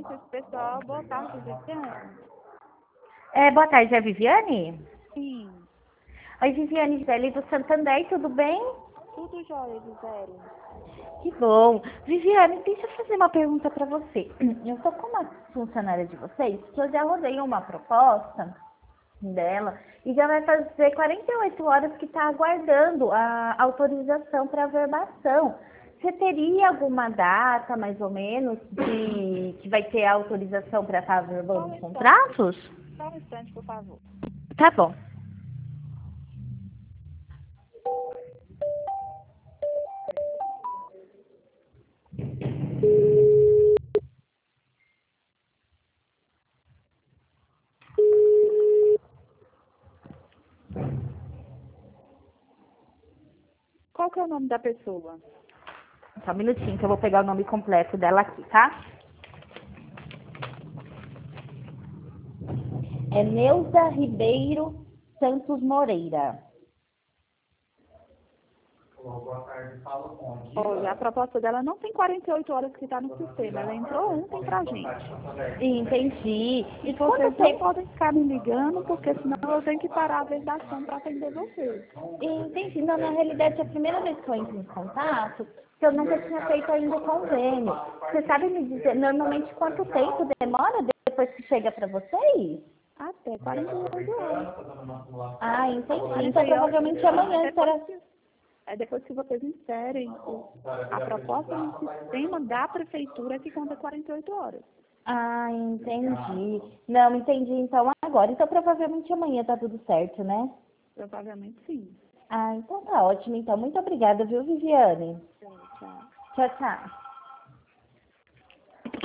conheço esse pessoal. Boa tarde, Viviane. Boa tarde, é a Viviane? Sim, Oi, Viviane, Gisele do Santander, tudo bem? tudo jóia, Gisele. Que bom. Viviane, deixa eu fazer uma pergunta para você. Eu sou como uma funcionária de vocês, que eu já rodei uma proposta dela e já vai fazer 48 horas que está aguardando a autorização para averbação. Você teria alguma data, mais ou menos, de que vai ter a autorização para estar averbando os contratos? Só um instante, por favor. Tá bom. Qual que é o nome da pessoa? Só um minutinho que eu vou pegar o nome completo dela aqui, tá? É Neuza Ribeiro Santos Moreira. Olha, a proposta dela não tem 48 horas que está no sistema. Ela entrou ontem pra gente. Entendi. E E quanto vocês não tempo? podem ficar me ligando, porque senão eu tenho que parar a validação para atender vocês. Entendi. Não, na realidade, é a primeira vez que eu entro em contato, que eu nunca tinha feito ainda o convênio. Você sabe me dizer, normalmente, quanto tempo demora depois que chega para vocês? Até 48 horas. Ah, entendi. Então, 48 provavelmente amanhã será... depois que vocês inserem a proposta no sistema da prefeitura que conta 48 horas. Ah, entendi. Não, entendi então agora. Então, provavelmente amanhã tá tudo certo, né? Provavelmente sim. Ah, então tá ótimo. Então, muito obrigada, viu, Viviane? Tchau. Tchau, tchau.